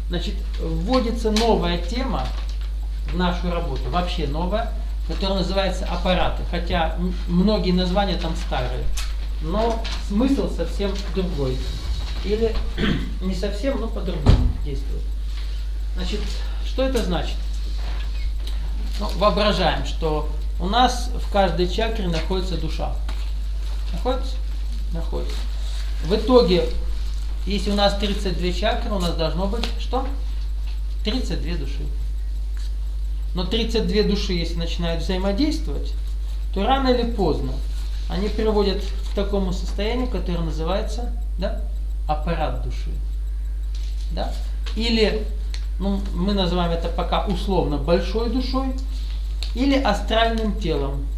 Значит, вводится новая тема в нашу работу, вообще новая, которая называется аппараты. Хотя многие названия там старые, но смысл совсем другой. Или не совсем, но по-другому действует. Значит, что это значит? Ну, воображаем, что у нас в каждой чакре находится душа. Находится? Находится. В итоге, если у нас 32 чакры, у нас должно быть что? 32 души. Но 32 души, если начинают взаимодействовать, то рано или поздно они приводят к такому состоянию, которое называется, да, аппарат души. Да? Или, ну, мы называем это пока условно большой душой, или астральным телом.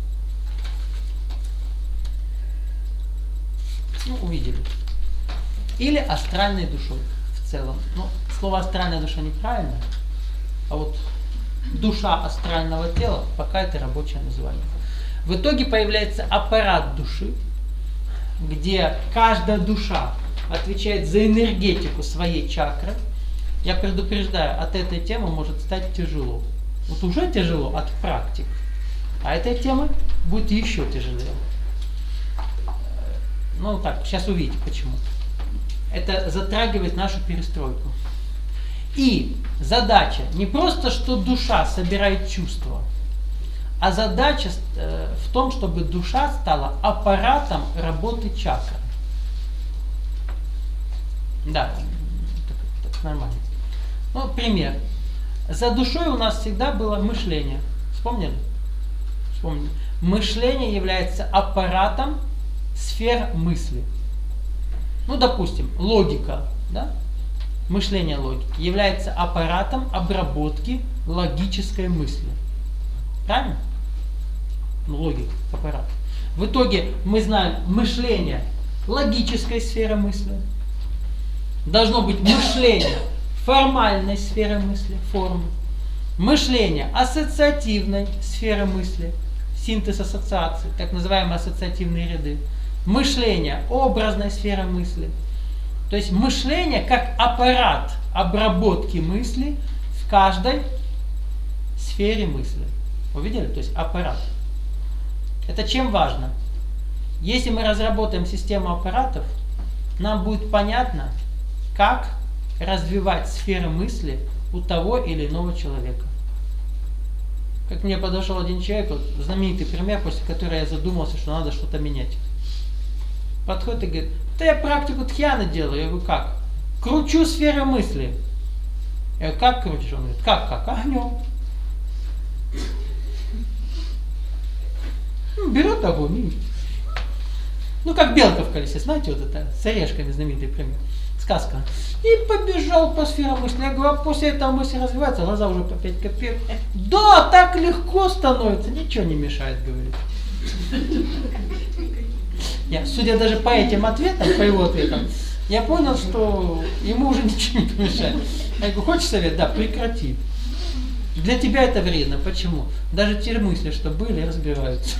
Ну, увидели. Или астральной душой в целом. Ну, слово астральная душа неправильно, а вот душа астрального тела, пока это рабочее название. В итоге появляется аппарат души, где каждая душа отвечает за энергетику своей чакры. Я предупреждаю, от этой темы может стать тяжело. Вот уже тяжело от практик, а этой темы будет еще тяжелее. Ну так, сейчас увидите почему. Это затрагивает нашу перестройку. И задача не просто, что душа собирает чувства, а задача в том, чтобы душа стала аппаратом работы чакры. Да, так нормально. Ну, пример. За душой у нас всегда было мышление. Вспомнили? Вспомнили. Мышление является аппаратом сфер мысли. Ну, допустим, логика, да? Мышление логики является аппаратом обработки логической мысли. Правильно? Ну, логика, аппарат. В итоге мы знаем мышление логической сферы мысли. Должно быть мышление формальной сферы мысли, формы. Мышление ассоциативной сферы мысли, синтез ассоциаций, так называемые ассоциативные ряды. Мышление образной сферы мысли. То есть мышление как аппарат обработки мысли в каждой сфере мысли. Увидели? То есть аппарат. Это чем важно? Если мы разработаем систему аппаратов, нам будет понятно, как развивать сферы мысли у того или иного человека. Как мне подошел один человек, вот, знаменитый пример, после которого я задумался, что надо что-то менять. Подходит и говорит: да я практику дхьяны делаю. Я говорю: как? Кручу сферы мысли. Я говорю: как крутишь? Он говорит: как? Огнем. Берет огонь и... Ну, как белка в колесе, знаете, вот это, с орешками знаменитый пример. Сказка. И побежал по сферам мысли. Я говорю: а после этого мысли развиваются, глаза уже по 5 копеек. Да, так легко становится, ничего не мешает, говорит. Судя даже по этим ответам, по его ответам, я понял, что ему уже ничего не помешает. Я говорю: хочешь совет? Да, прекрати. Для тебя это вредно. Почему? Даже те мысли, что были, разбираются.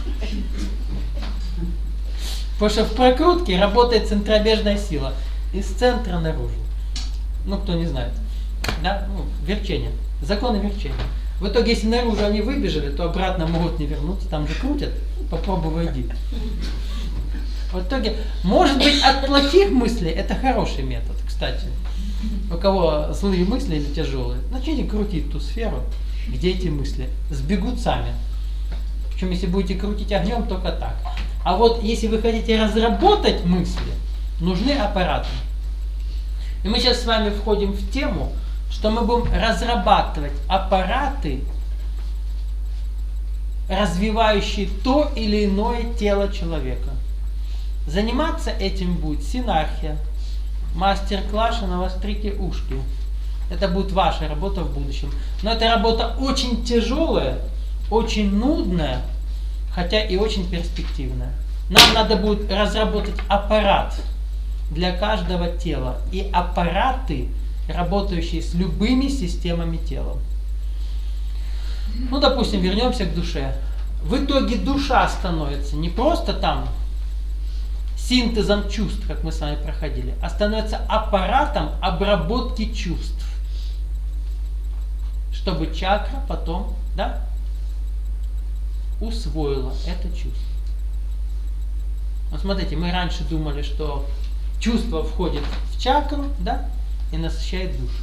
Потому что в прокрутке работает центробежная сила. Из центра наружу. Ну, кто не знает. Да? Ну, верчение. Законы верчения. В итоге, если наружу они выбежали, то обратно могут не вернуться. Там же крутят. Попробуй войди. В итоге, может быть, от плохих мыслей это хороший метод, кстати. У кого злые мысли или тяжелые, начните крутить ту сферу, где эти мысли сбегут сами. Причем, если будете крутить огнем, только так. А вот если вы хотите разработать мысли, нужны аппараты. И мы сейчас с вами входим в тему, что мы будем разрабатывать аппараты, развивающие то или иное тело человека. Заниматься этим будет Синархия. Мастер-класс «Навострите ушки». Это будет ваша работа в будущем. Но эта работа очень тяжелая, очень нудная, хотя и очень перспективная. Нам надо будет разработать аппарат для каждого тела. И аппараты, работающие с любыми системами тела. Ну, допустим, вернемся к душе. В итоге душа становится не просто там синтезом чувств, как мы с вами проходили, а становится аппаратом обработки чувств. чтобы чакра потом, да, усвоила это чувство. Вот смотрите, мы раньше думали, что чувство входит в чакру, да, и насыщает душу.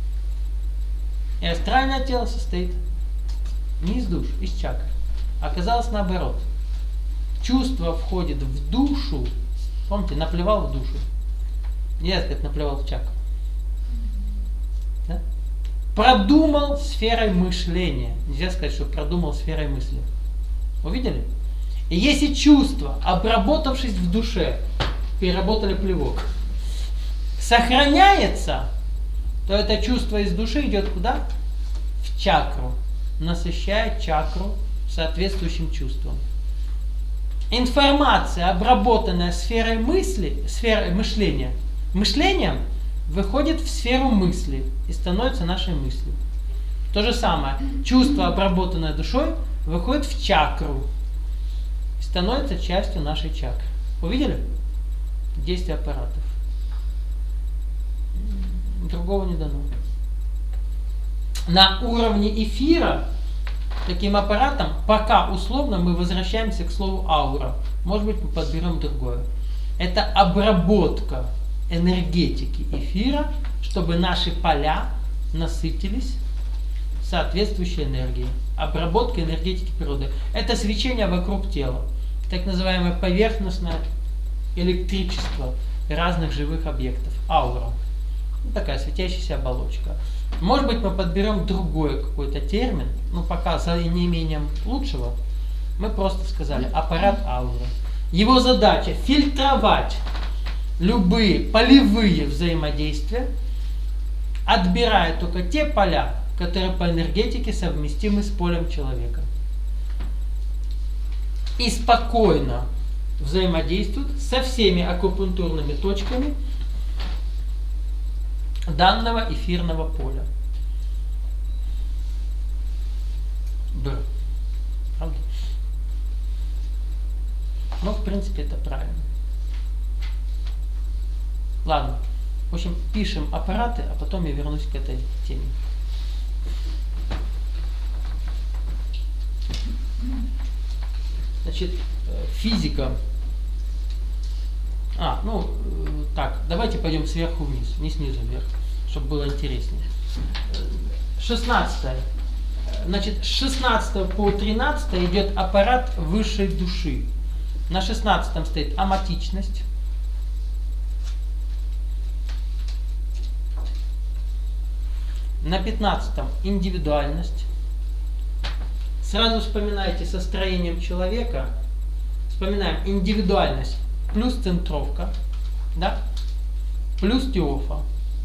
И астральное тело состоит не из душ, из чакр. Оказалось наоборот. Чувство входит в душу. Помните, наплевал в душу. Нельзя сказать, наплевал в чакру. Да? Продумал сферой мышления. Нельзя сказать, что продумал сферой мысли. Увидели? И если чувство, обработавшись в душе, переработали плевок, сохраняется, то это чувство из души идет куда? В чакру. Насыщает чакру соответствующим чувством. Информация, обработанная сферой мысли, сферой мышления, мышлением выходит в сферу мысли и становится нашей мыслью. То же самое. Чувство, обработанное душой, выходит в чакру и становится частью нашей чакры. Увидели? Действие аппаратов. Другого не дано. На уровне эфира таким аппаратом, пока условно мы возвращаемся к слову аура. Может быть, мы подберем другое. Это обработка энергетики эфира, чтобы наши поля насытились соответствующей энергией. Обработка энергетики природы. Это свечение вокруг тела. Так называемое поверхностное электричество разных живых объектов. Аура. Такая светящаяся оболочка. Может быть, мы подберем другой какой-то термин, но пока за неимением лучшего мы просто сказали аппарат ауры. Его задача фильтровать любые полевые взаимодействия, отбирая только те поля, которые по энергетике совместимы с полем человека. И спокойно взаимодействуют со всеми акупунктурными точками данного эфирного поля. Правда? Ну, в принципе, это правильно. Ладно. В общем, пишем аппараты, а потом я вернусь к этой теме. Значит, физика. Так, давайте пойдем сверху вниз, не снизу вверх, чтобы было интереснее. 16. Значит, с 16 по 13 идет аппарат высшей души. На 16 стоит аматичность. На 15 индивидуальность. Сразу вспоминайте со строением человека. Вспоминаем индивидуальность плюс центровка, да? Плюс теофа.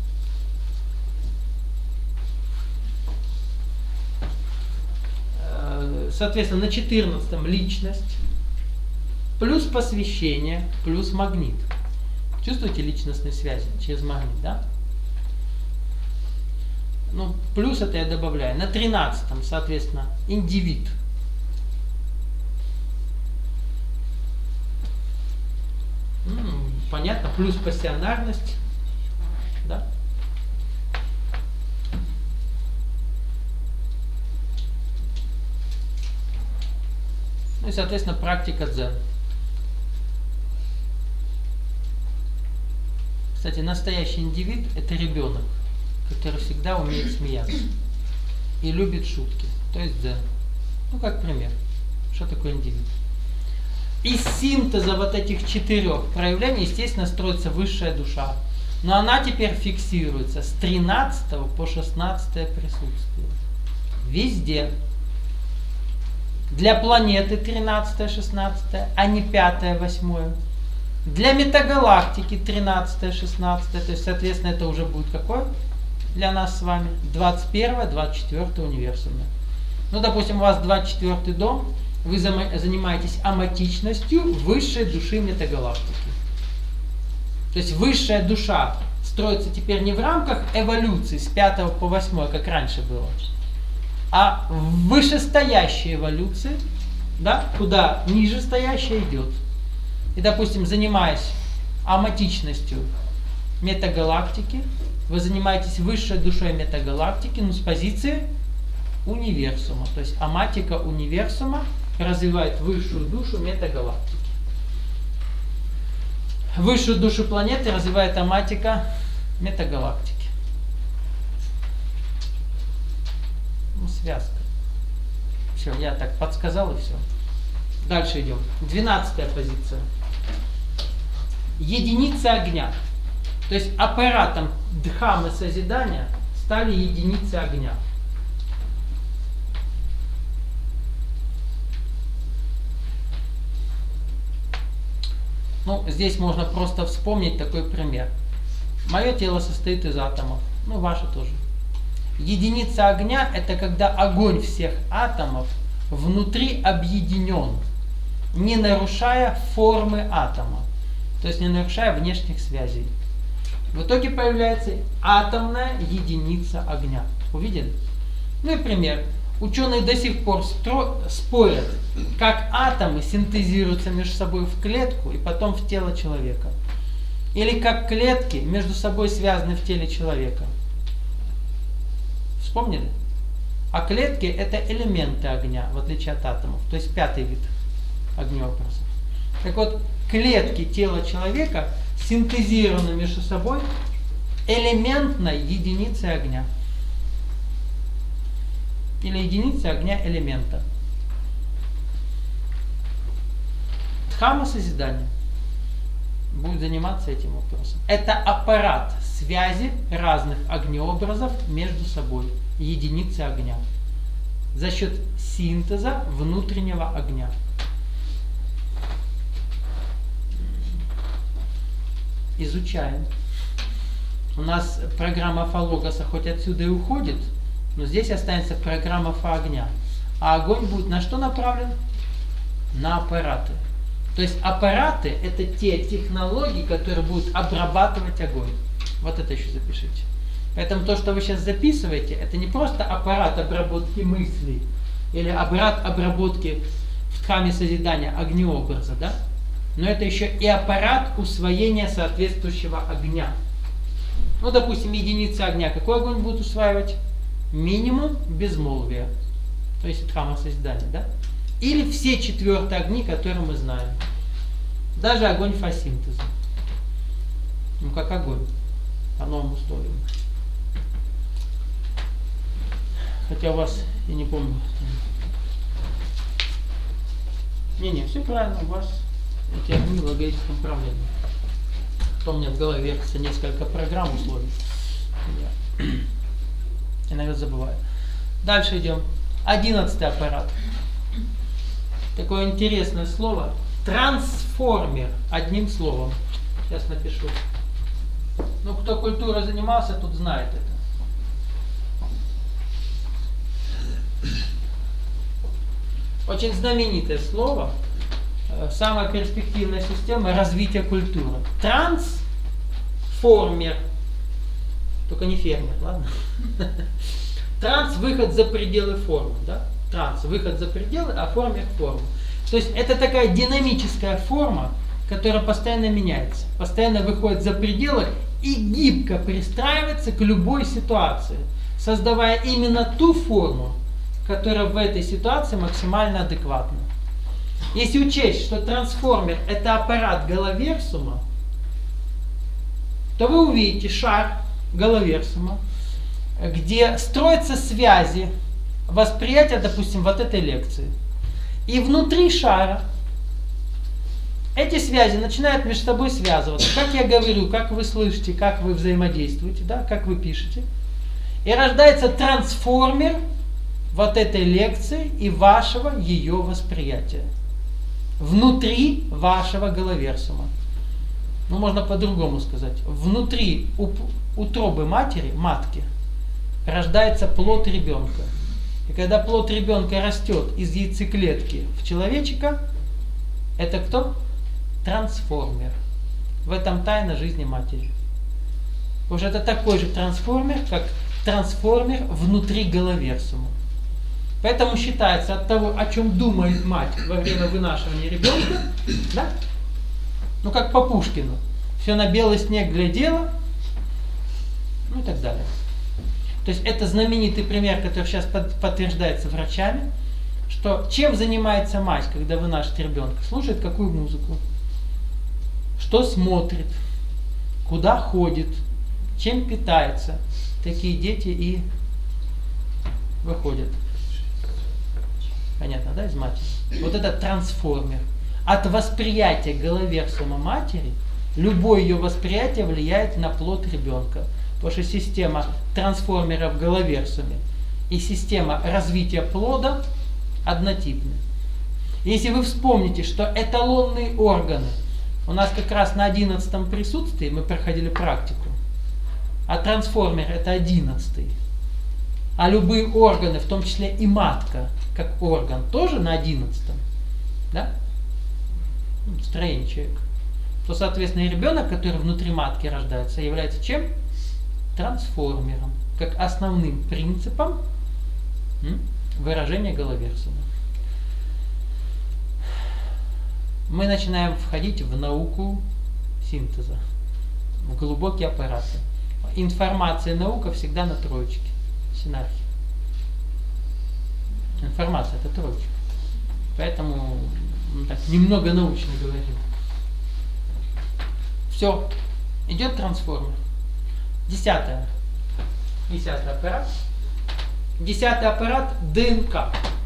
Соответственно, на 14 личность, плюс посвящение, плюс магнит. Чувствуете личностные связи через магнит, да? Ну, плюс это я добавляю. На 13, соответственно, индивид. Понятно, плюс пассионарность, да? Ну и, соответственно, практика дзен. Кстати, настоящий индивид – это ребенок, который всегда умеет смеяться и любит шутки, то есть дзен. Ну, как пример. Что такое индивид? Из синтеза вот этих 4 проявлений, естественно, строится высшая душа. Но она теперь фиксируется с 13 по 16 присутствие. Везде. Для планеты 13-16, а не 5-8. Для метагалактики 13-16, то есть, соответственно, это уже будет какое для нас с вами? 21-24 универсуме. Ну, допустим, у вас 24 дом, вы занимаетесь аматичностью высшей души метагалактики. То есть высшая душа строится теперь не в рамках эволюции с 5 по 8, как раньше было, а в вышестоящей эволюции, да, куда нижестоящая идет. И, допустим, занимаясь аматичностью метагалактики, вы занимаетесь высшей душой метагалактики, но с позиции универсума. То есть аматика универсума развивает высшую душу метагалактики. Высшую душу планеты развивает аматика метагалактики. Ну, связка. Все, я так подсказал и все. Дальше идем. 12-я позиция. Единицы огня. То есть аппаратом дхаммы созидания стали единицы огня. Ну, здесь можно просто вспомнить такой пример. Мое тело состоит из атомов, ну, ваше тоже. Единица огня – это когда огонь всех атомов внутри объединен, не нарушая формы атома, то есть не нарушая внешних связей. В итоге появляется атомная единица огня. Увидели? Ну и пример. Ученые до сих пор спорят, как атомы синтезируются между собой в клетку и потом в тело человека. Или как клетки между собой связаны в теле человека. Вспомнили? А клетки это элементы огня, в отличие от атомов. То есть 5-й вид огнеобразов. Так вот, клетки тела человека синтезированы между собой элементной единицей огня. Или единицы огня элемента. Дхамма созидания будет заниматься этим вопросом. Это аппарат связи разных огнеобразов между собой. Единицы огня. За счет синтеза внутреннего огня. Изучаем. У нас программа Фалогоса хоть отсюда и уходит, но здесь останется программа огня. А огонь будет на что направлен? На аппараты. То есть аппараты это те технологии, которые будут обрабатывать огонь. Вот это еще запишите. Поэтому то, что вы сейчас записываете, это не просто аппарат обработки мыслей или аппарат обработки в дхамме созидания огнеобраза, да? Но это еще и аппарат усвоения соответствующего огня. Ну, допустим, единица огня. Какой огонь будет усваивать? Минимум безмолвия. То есть дхамма созидания, да? Или все 4 огни, которые мы знаем. Даже огонь фасинтеза. Ну, как огонь. По новым условиям. Хотя у вас, я не помню. Не, все правильно, у вас эти огни в логическом направлении. То у меня в голове вертится несколько программ условий. Я иногда забываю. Дальше идем. 11-й аппарат. Такое интересное слово. Трансформер. Одним словом. Сейчас напишу. Ну, кто культурой занимался, тут знает это. Очень знаменитое слово. Самая перспективная система развития культуры. Трансформер. Только не фермер, ладно? Транс – выход за пределы формы. Да? Транс – выход за пределы, а формер – форма. То есть это такая динамическая форма, которая постоянно меняется. Постоянно выходит за пределы и гибко пристраивается к любой ситуации. Создавая именно ту форму, которая в этой ситуации максимально адекватна. Если учесть, что трансформер – это аппарат Галаверсума, то вы увидите шар Галаверсума, где строятся связи восприятия, допустим, вот этой лекции. И внутри шара эти связи начинают между собой связываться. Как я говорю, как вы слышите, как вы взаимодействуете, да, как вы пишете. И рождается трансформер вот этой лекции и вашего ее восприятия. Внутри вашего Галаверсума. Ну, можно по-другому сказать. Внутри утробы матери, матки, рождается плод ребенка. И когда плод ребенка растет из яйцеклетки в человечка, это кто? Трансформер. В этом тайна жизни матери. Уже это такой же трансформер, как трансформер внутри Галаверсума. Поэтому считается от того, о чем думает мать во время вынашивания ребенка, да? Ну как по Пушкину. Все на белый снег глядела, ну и так далее. То есть это знаменитый пример, который сейчас подтверждается врачами, что чем занимается мать, когда вынашивает ребенка? Слушает какую музыку, что смотрит, куда ходит, чем питается. Такие дети и выходят. Понятно, да, из матери? Вот это трансформер. От восприятия головерсума матери любое ее восприятие влияет на плод ребенка. Потому что система трансформера в головерсуме и система развития плода однотипны. Если вы вспомните, что эталонные органы у нас как раз на 11-м присутствии, мы проходили практику, а трансформер это 11-й. А любые органы, в том числе и матка, как орган, тоже на 11-м. Да? Строение человека. То, соответственно, и ребенок, который внутри матки рождается, является чем? Трансформером. Как основным принципом выражения головерсума. Мы начинаем входить в науку синтеза, в глубокие аппараты. Информация и наука всегда на троечке. Синархия. Информация это троечка. Поэтому так, немного научно говорим. Все. Идет трансформер. 10-й аппарат. 10-й аппарат ДНК.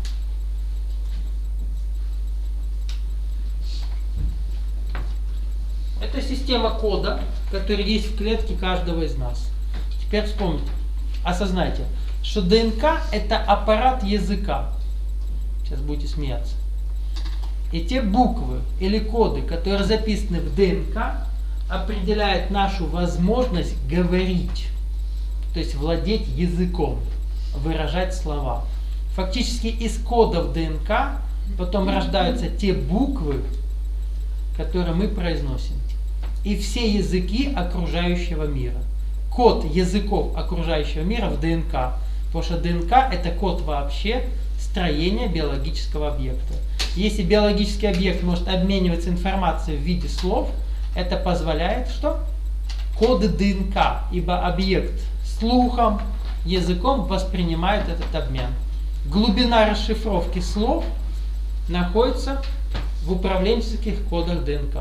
Это система кода, которая есть в клетке каждого из нас. Теперь вспомните, осознайте, что ДНК это аппарат языка. Сейчас будете смеяться. И те буквы или коды, которые записаны в ДНК, определяют нашу возможность говорить, то есть владеть языком, выражать слова. Фактически из кодов ДНК потом рождаются те буквы, которые мы произносим. И все языки окружающего мира. Код языков окружающего мира в ДНК. Потому что ДНК это код вообще строения биологического объекта. Если биологический объект может обмениваться информацией в виде слов, это позволяет что? Коды ДНК, ибо объект слухом, языком воспринимает этот обмен. Глубина расшифровки слов находится в управленческих кодах ДНК.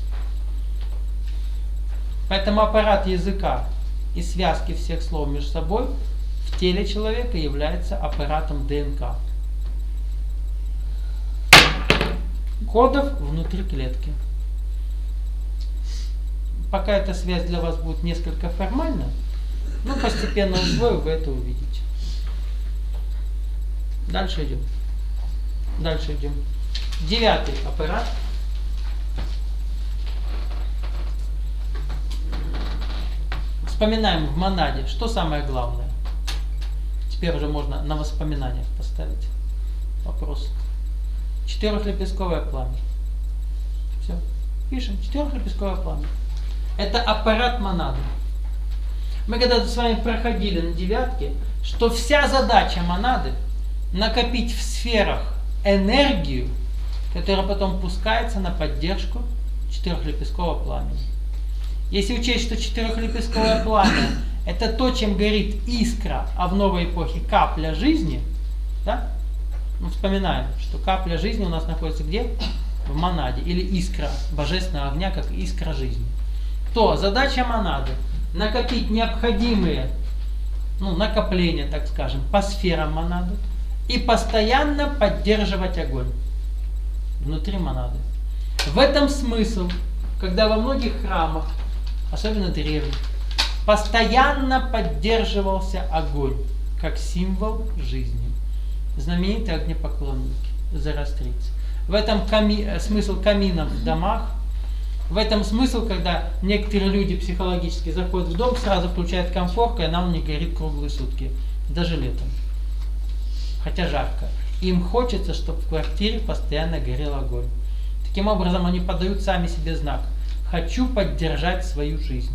Поэтому аппарат языка и связки всех слов между собой в теле человека является аппаратом ДНК. Кодов внутри клетки. Пока эта связь для вас будет несколько формальна, но постепенно усвоив, вы это увидите. Дальше идем. Дальше идем. 9-й аппарат. Вспоминаем в монаде, что самое главное. Теперь уже можно на воспоминаниях поставить вопрос. Четырехлепестковое пламя. Все. Пишем. Четырехлепестковое пламя. Это аппарат монады. Мы когда-то с вами проходили на 9-ке, что вся задача монады накопить в сферах энергию, которая потом пускается на поддержку четырехлепесткового пламени. Если учесть, что четырехлепестковое пламя это то, чем горит искра, а в новой эпохе капля жизни, да? Мы вспоминаем, что капля жизни у нас находится где? В монаде. Или искра божественного огня, как искра жизни. То задача монады накопить необходимые накопления, так скажем, по сферам монады и постоянно поддерживать огонь внутри монады. В этом смысл, когда во многих храмах, особенно древних, постоянно поддерживался огонь, как символ жизни. Знаменитые огнепоклонники, зороастрийцы. В этом смысл каминов в домах. В этом смысл, когда некоторые люди психологически заходят в дом, сразу включают комфорку, и она у них горит круглые сутки. Даже летом. Хотя жарко. Им хочется, чтобы в квартире постоянно горел огонь. Таким образом, они подают сами себе знак. Хочу поддержать свою жизнь.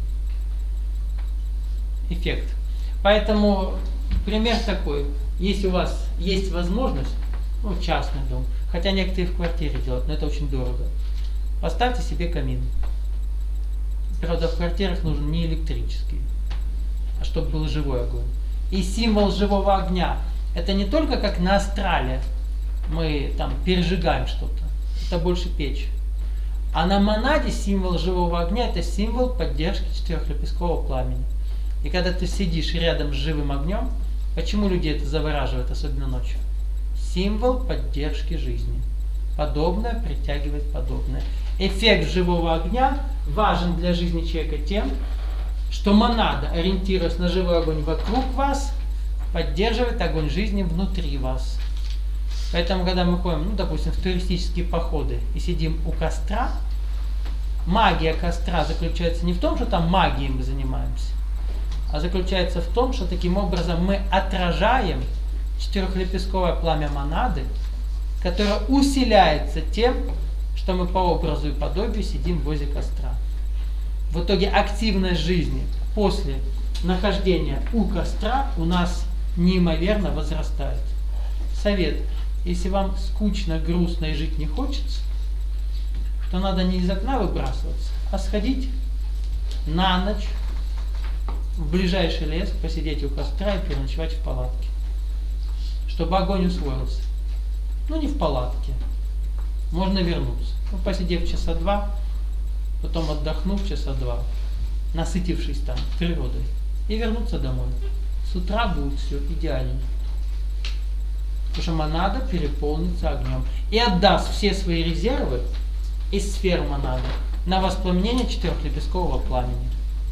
Эффект. Поэтому пример такой. Если у вас есть возможность, частный дом, хотя некоторые в квартире делают, но это очень дорого, поставьте себе камин. Правда, в квартирах нужен не электрический, а чтобы был живой огонь. И символ живого огня — это не только как на астрале мы там пережигаем что-то, это больше печь. А на монаде символ живого огня — это символ поддержки четырехлепесткового пламени. И когда ты сидишь рядом с живым огнем, почему людей это завораживает, особенно ночью? Символ поддержки жизни. Подобное притягивает подобное. Эффект живого огня важен для жизни человека тем, что монада, ориентируясь на живой огонь вокруг вас, поддерживает огонь жизни внутри вас. Поэтому, когда мы ходим, допустим, в туристические походы и сидим у костра, магия костра заключается не в том, что там магией мы занимаемся, а заключается в том, что таким образом мы отражаем четырехлепестковое пламя монады, которое усиляется тем, что мы по образу и подобию сидим возле костра. В итоге активность жизни после нахождения у костра у нас неимоверно возрастает. Совет. Если вам скучно, грустно и жить не хочется, то надо не из окна выбрасываться, а сходить на ночь в ближайший лес, посидеть у костра и переночевать в палатке, чтобы огонь усвоился. Не в палатке. Можно вернуться. Посидев часа два, потом отдохнув часа два, насытившись там природой, и вернуться домой. С утра будет все идеально. Потому что монада переполнится огнем и отдаст все свои резервы из сфер монады на воспламенение четырехлепесткового пламени.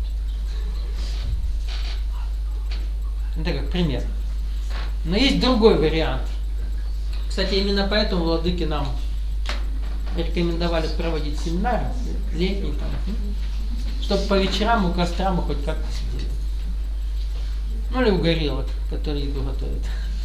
Это как пример. Но есть другой вариант. Кстати, именно поэтому владыки нам рекомендовали проводить семинары, летние там, чтобы по вечерам у костра мы хоть как-то сидели. Или у горелок, которые еду готовят.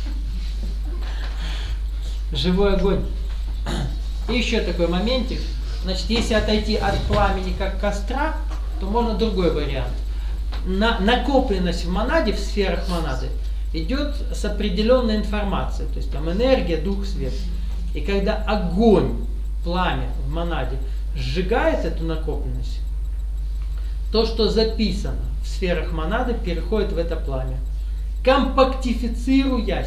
Живой огонь. И еще такой моментик. Значит, если отойти от пламени как костра, то можно другой вариант. Накопленность в монаде, в сферах монады, идет с определенной информацией. То есть там энергия, дух, свет. И когда огонь, пламя в монаде сжигает эту накопленность, то, что записано в сферах монады, переходит в это пламя, компактифицируясь.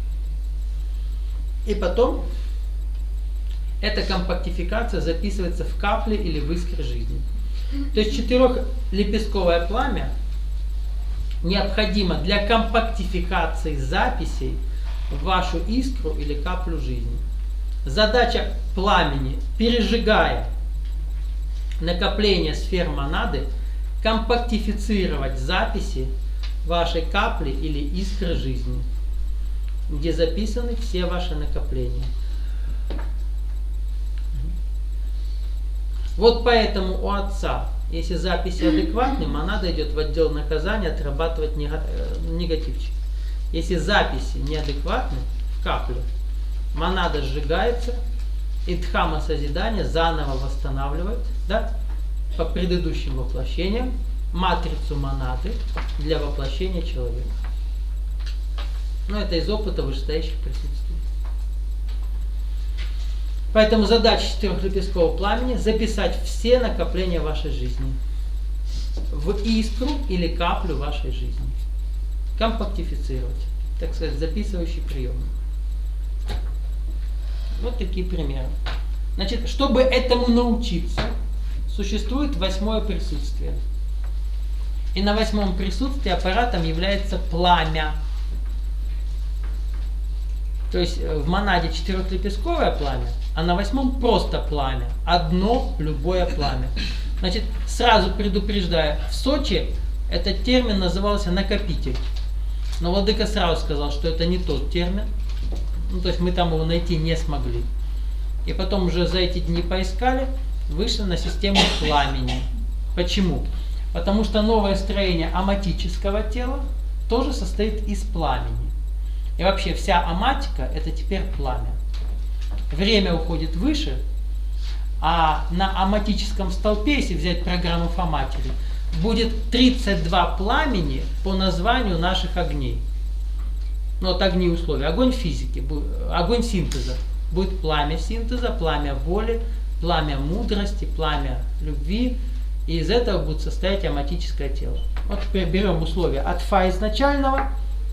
И потом эта компактификация записывается в капли или в искры жизни. То есть четырехлепестковое пламя необходимо для компактификации записей в вашу искру или каплю жизни. Задача пламени, пережигая накопление сфер монады, компактифицировать записи вашей капли или искры жизни, где записаны все ваши накопления. Вот поэтому у отца, если записи адекватны, монада идет в отдел наказания отрабатывать негативчик. Если записи неадекватны, в каплю, монада сжигается, и дхамма созидания заново восстанавливает, по предыдущим воплощениям, матрицу монады для воплощения человека. Это из опыта вышестоящих присутствий. Поэтому задача четырехлепесткового пламени — записать все накопления вашей жизни в искру или каплю вашей жизни. Компактифицировать, так сказать, записывающий прием. Вот такие примеры. Значит, чтобы этому научиться, существует 8-е присутствие. И на 8-м присутствии аппаратом является пламя. То есть в монаде четырехлепестковое пламя, а на 8-м просто пламя. Одно любое пламя. Значит, сразу предупреждаю, в Сочи этот термин назывался накопитель. Но владыка сразу сказал, что это не тот термин. То есть мы там его найти не смогли. И потом уже за эти дни поискали, вышли на систему пламени. Почему? Потому что новое строение аматического тела тоже состоит из пламени. И вообще вся аматика — это теперь пламя. Время уходит выше, а на аматическом столпе, если взять программу Фоматери, будет 32 пламени по названию наших огней. Вот огни условия. Огонь физики, огонь синтеза. Будет пламя синтеза, пламя воли, пламя мудрости, пламя любви. И из этого будет состоять аматическое тело. Вот теперь берем условия от Фа изначального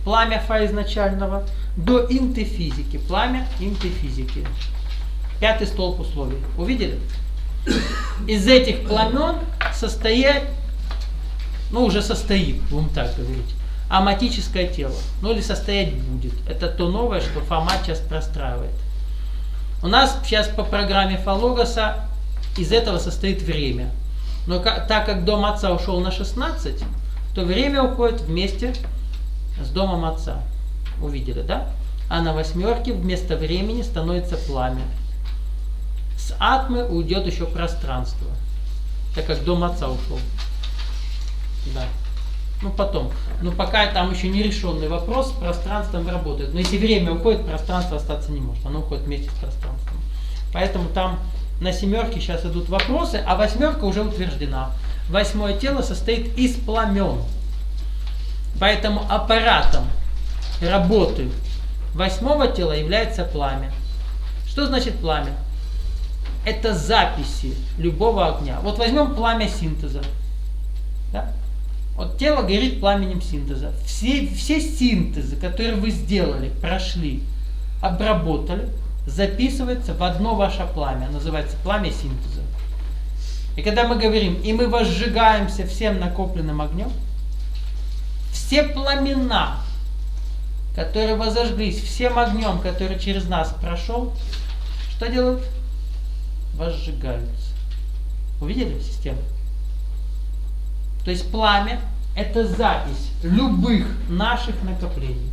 пламя Фа изначального, до инты-физики, пламя инты-физики. 5-й столб условий. Увидели? Из этих пламен состоит, уже состоит, будем так говорить, аматическое тело. Или состоять будет. Это то новое, что Фома сейчас простраивает. У нас сейчас по программе Фа-Логоса из этого состоит время. Но так как дом отца ушел на 16, то время уходит вместе с домом отца. Увидели, да? А на 8 вместо времени становится пламя. С атмы уйдет еще пространство, так как дом отца ушел. Да. Потом. Пока там еще не решенный вопрос, с пространством работает. Но если время уходит, пространство остаться не может. Оно уходит вместе с пространством. Поэтому там на 7 сейчас идут вопросы, а 8 уже утверждена. 8 тело состоит из пламен. Поэтому аппаратом работы 8 тела является пламя. Что значит пламя? Это записи любого огня. Вот возьмем пламя синтеза. Да? Вот тело горит пламенем синтеза. Все синтезы, которые вы сделали, прошли, обработали, записываются в одно ваше пламя. Называется пламя синтеза. И когда мы говорим, и мы возжигаемся всем накопленным огнем, все пламена, которые возожглись всем огнем, который через нас прошел, что делают? Возжигаются. Увидели систему? То есть пламя – это запись любых наших накоплений.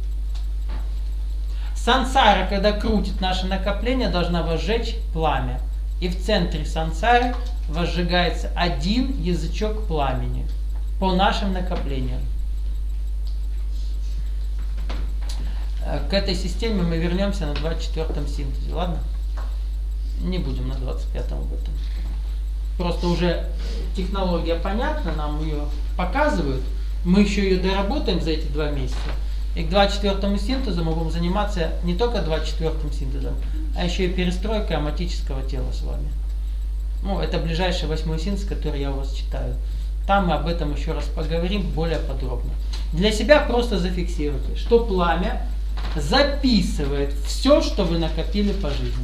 Сансара, когда крутит наше накопление, должна возжечь пламя. И в центре сансары возжигается один язычок пламени по нашим накоплениям. К этой системе мы вернемся на 24-м синтезе, ладно? Не будем на 25-м об этом. Просто уже технология понятна, нам ее показывают. Мы еще ее доработаем за эти 2 месяца. И к 24-му синтезу мы будем заниматься не только 24-м синтезом, а еще и перестройкой аматического тела с вами. Это ближайший 8-й синтез, который я у вас читаю. Там мы об этом еще раз поговорим более подробно. Для себя просто зафиксируйте, что пламя записывает все, что вы накопили по жизни.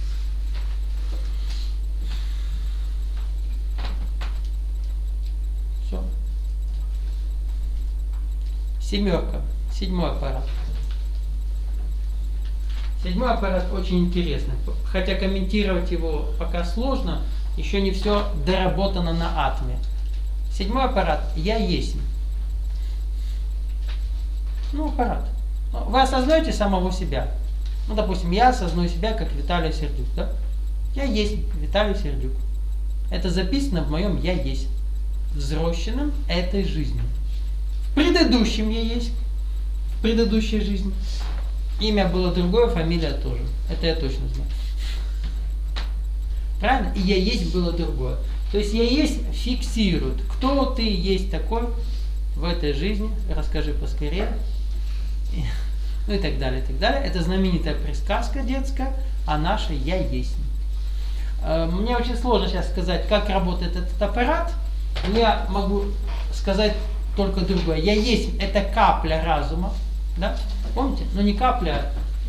Все. 7. 7-й аппарат. 7-й аппарат очень интересный. Хотя комментировать его пока сложно, еще не все доработано на атоме. 7-й аппарат «Я есть». Аппарат. Вы осознаете самого себя. Допустим, я осознаю себя как Виталий Сердюк. Да? Я есть Виталий Сердюк. Это записано в моем «Я есть», взросшенном этой жизнью. В предыдущем «Я есть», в предыдущей жизни. Имя было другое, фамилия тоже. Это я точно знаю. Правильно? И «Я есть» было другое. То есть «Я есть» фиксирует, кто ты есть такой в этой жизни. Расскажи поскорее. И так далее, и так далее. Это знаменитая присказка детская о нашей «Я есть». Мне очень сложно сейчас сказать, как работает этот аппарат. Я могу сказать только другое. «Я есть» – это капля разума. Да? Помните? Но не капля,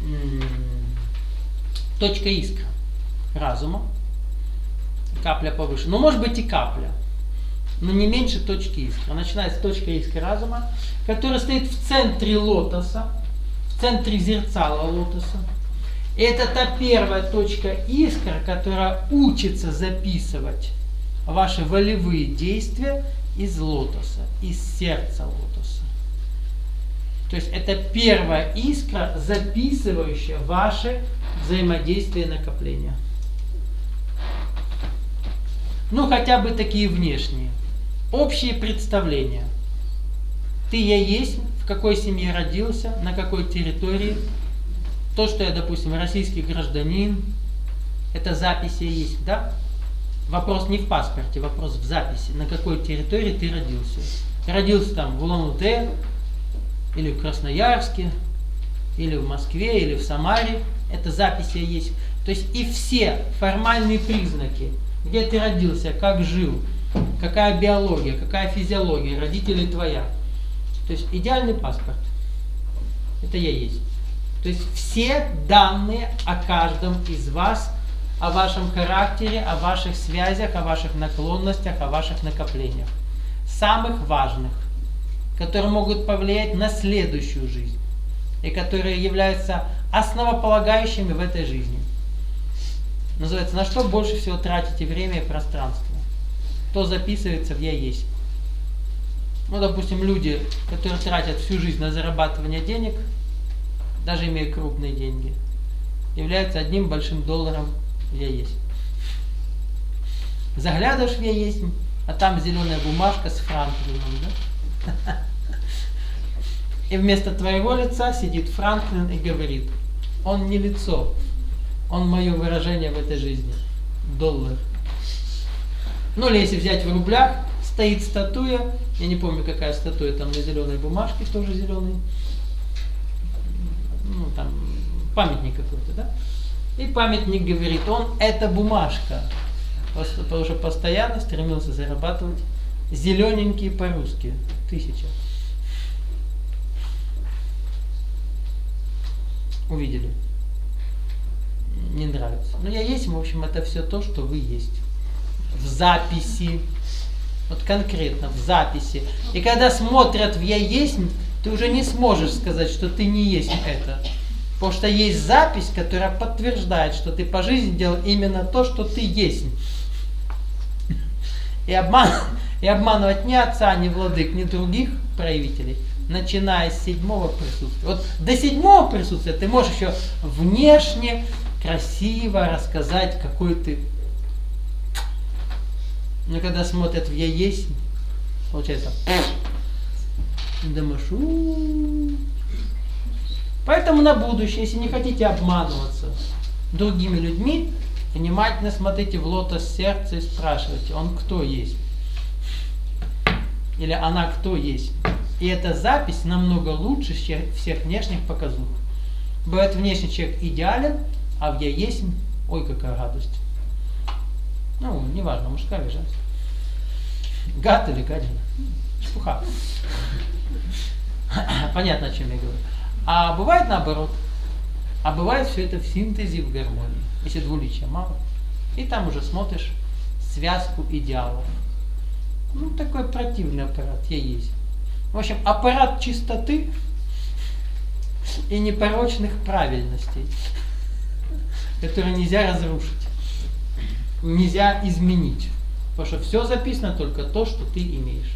точка искра разума. Капля повыше. Может быть и капля. Но не меньше точки искры. Начинается точка искры разума, которая стоит в центре лотоса, в центре зерцала лотоса. И это та первая точка искры, которая учится записывать ваши волевые действия из лотоса, из сердца лотоса. То есть это первая искра, записывающая ваши взаимодействия и накопления. Хотя бы такие внешние. Общие представления. Ты «Я есть», в какой семье родился, на какой территории. То, что я, допустим, российский гражданин, это запись «Я есть», да? Вопрос не в паспорте, вопрос в записи. На какой территории ты родился. Родился там в Улан-Удэ, или в Красноярске, или в Москве, или в Самаре. Это запись «Я есть». То есть и все формальные признаки, где ты родился, как жил, какая биология, какая физиология, родители твоя. То есть идеальный паспорт. Это я есть. То есть все данные о каждом из вас, о вашем характере, о ваших связях, о ваших наклонностях, о ваших накоплениях. Самых важных, которые могут повлиять на следующую жизнь и которые являются основополагающими в этой жизни. Называется, на что больше всего тратите время и пространство. То записывается в «Я есть». Ну, допустим, люди, которые тратят всю жизнь на зарабатывание денег, даже имея крупные деньги, являются одним большим долларом в «Я есть». Заглядываешь в «Я есть», а там зеленая бумажка с Франклином, да? И вместо твоего лица сидит Франклин и говорит: он не лицо, он мое выражение в этой жизни. Доллар. Ну или если взять в рублях, стоит статуя, я не помню какая статуя, там на зеленой бумажке, тоже зеленый, ну там памятник какой-то, да? И памятник говорит: он это бумажка, потому что постоянно стремился зарабатывать зелененькие по-русски, 1000. Увидели? Не нравится. Но я есть, в общем, это все то, что вы есть. В записи. Вот конкретно в записи. И когда смотрят в «Я есть», ты уже не сможешь сказать, что ты не есть это. Потому что есть запись, которая подтверждает, что ты по жизни делал именно то, что ты есть. И обманывать ни отца, ни владык, ни других проявителей, начиная с 7-го присутствия. Вот до 7-го присутствия ты можешь еще внешне красиво рассказать, какой ты. Но когда смотрят в «Я есть», получается, думаешь, Поэтому на будущее, если не хотите обманываться другими людьми, внимательно смотрите в лотос сердца и спрашивайте: он кто есть? Или она кто есть? И эта запись намного лучше всех внешних показух. Бывает, внешний человек идеален, а в «Я есть» ой, какая радость. Ну, неважно, мужская или женская. Гад или гадина. Шпуха. Понятно, о чем я говорю. А бывает наоборот. А бывает все это в синтезе, в гармонии. Если двуличия мало. И там уже смотришь связку идеалов. Ну, такой противный аппарат «Я есть». В общем, аппарат чистоты и непорочных правильностей, которые нельзя разрушить, нельзя изменить. Потому что все записано только то, что ты имеешь.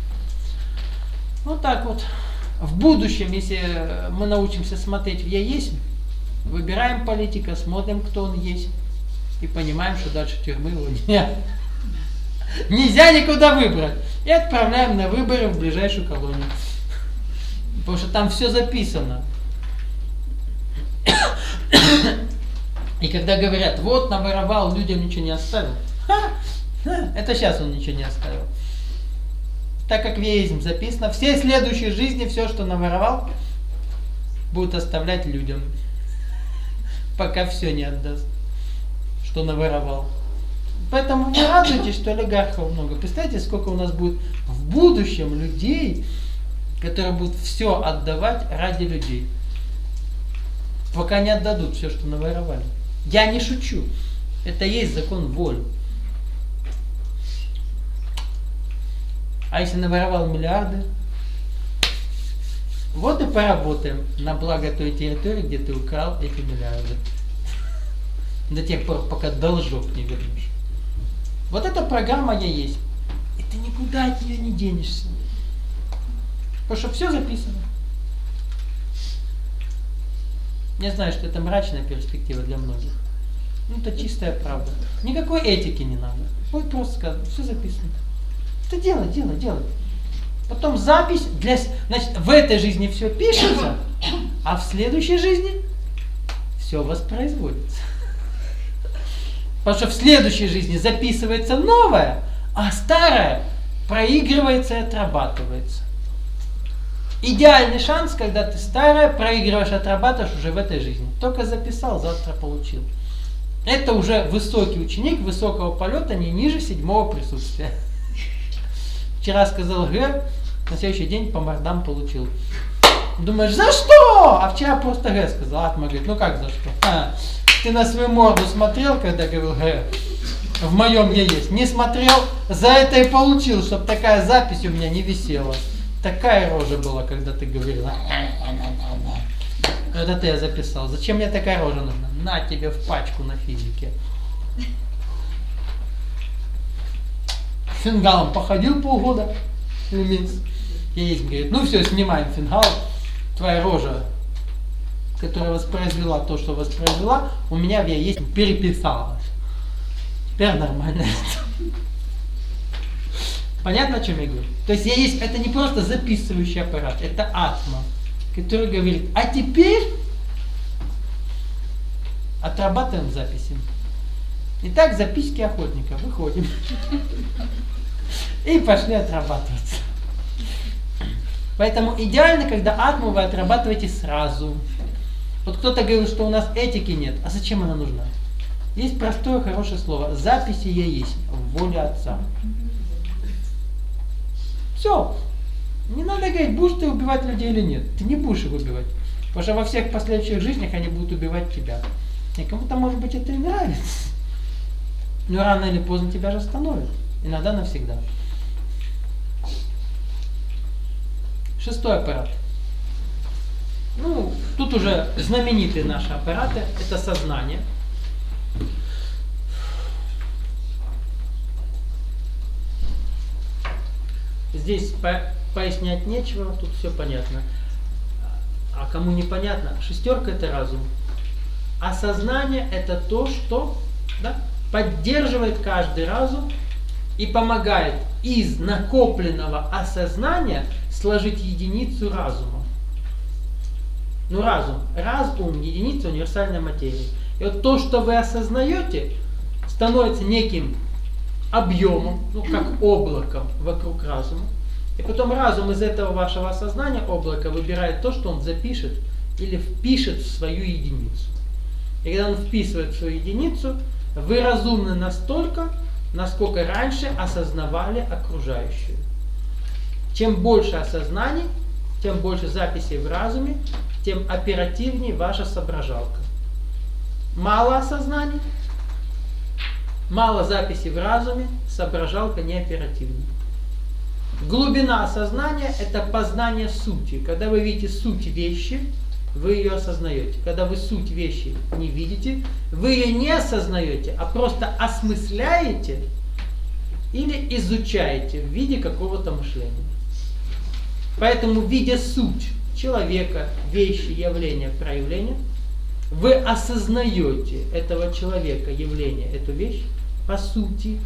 Вот так вот. В будущем, если мы научимся смотреть в «Я есть», выбираем политика, смотрим, кто он есть, и понимаем, что дальше тюрьмы его нет. Нельзя никуда выбрать. И отправляем на выборы в ближайшую колонию. Потому что там все записано. И когда говорят: вот наворовал, людям ничего не оставил. Это сейчас он ничего не оставил. Так как в «Я есть» записано, все следующие жизни, все, что наворовал, будет оставлять людям. Пока все не отдаст, что наворовал. Поэтому не радуйтесь, что олигархов много. Представьте, сколько у нас будет в будущем людей, которые будут все отдавать ради людей. Пока не отдадут все, что наворовали. Я не шучу. Это есть закон воли. А если наворовал миллиарды, вот и поработаем на благо той территории, где ты украл эти миллиарды. До тех пор, пока должок не вернешь. Вот эта программа «Я есть». И ты никуда от нее не денешься. Потому что все записано. Я знаю, что это мрачная перспектива для многих. Ну, это чистая правда. Никакой этики не надо. Вот просто сказано, все записано. Ты делай. Потом запись значит, в этой жизни все пишется, а в следующей жизни все воспроизводится. Потому что в следующей жизни записывается новое, а старое проигрывается и отрабатывается. Идеальный шанс, когда ты старое проигрываешь, отрабатываешь уже в этой жизни. Только записал, завтра получил. Это уже высокий ученик высокого полета, не ниже 7-го присутствия. Вчера сказал Г, на следующий день по мордам получил. Думаешь, за что? А вчера просто Г сказал. Атма говорит, ну как за что? Ты на свою морду смотрел, когда говорил Г? В моем я есть. Не смотрел, за это и получил, чтобы такая запись у меня не висела. Такая рожа была, когда ты говорила. Вот это я записал. Зачем мне такая рожа нужна? На тебе в пачку на физике. Фингалом походил полгода. Или месяц. И есть, говорит, ну все, снимаем фингал. Твоя рожа, которая воспроизвела то, что воспроизвела, у меня в я есть переписалась. Теперь нормально. Понятно, о чем я говорю? То есть я есть, это не просто записывающий аппарат, это атма, который говорит, а теперь отрабатываем записи. Итак, записки охотника. Выходим. И пошли отрабатываться. Поэтому идеально, когда атму вы отрабатываете сразу. Вот кто-то говорит, что у нас этики нет. А зачем она нужна? Есть простое, хорошее слово. Записи я есть. Воля Отца. Все. Не надо говорить, будешь ты убивать людей или нет. Ты не будешь их убивать. Потому что во всех последующих жизнях они будут убивать тебя. И кому-то, может быть, это и нравится. Но рано или поздно тебя же остановят. Иногда навсегда. Шестой аппарат. Ну, тут уже знаменитые наши аппараты. Это сознание. Здесь пояснять нечего, тут все понятно. А кому непонятно, шестерка это разум. А сознание это то, что поддерживает каждый разум и помогает из накопленного осознания сложить единицу разума. Ну разум, единица универсальной материи. И вот то, что вы осознаете, становится неким объемом, ну как облаком вокруг разума. И потом разум из этого вашего осознания облака выбирает то, что он запишет или впишет в свою единицу. И когда он вписывает в свою единицу, вы разумны настолько, насколько раньше осознавали окружающую. Чем больше осознаний, тем больше записей в разуме, тем оперативнее ваша соображалка. Мало осознаний, мало записей в разуме, соображалка не оперативна. Глубина осознания – это познание сути. Когда вы видите суть вещи, вы ее осознаете. Когда вы суть вещи не видите, вы ее не осознаете, а просто осмысляете или изучаете в виде какого-то мышления. Поэтому, видя суть человека, вещи, явления, проявления, вы осознаете этого человека, явление, эту вещь по сути.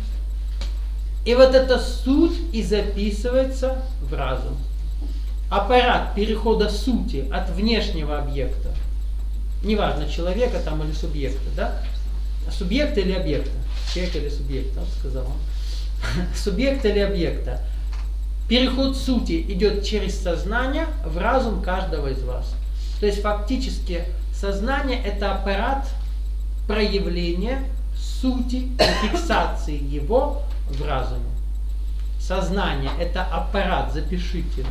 И вот эта суть и записывается в разум. Аппарат перехода сути от внешнего объекта, неважно, человека там или субъекта, да? Субъекта или объекта? Человек или субъект, он сказал. Субъекта или объекта. Переход сути идет через сознание в разум каждого из вас. То есть фактически сознание это аппарат проявления сути и фиксации его в разуме. Сознание это аппарат, запишите.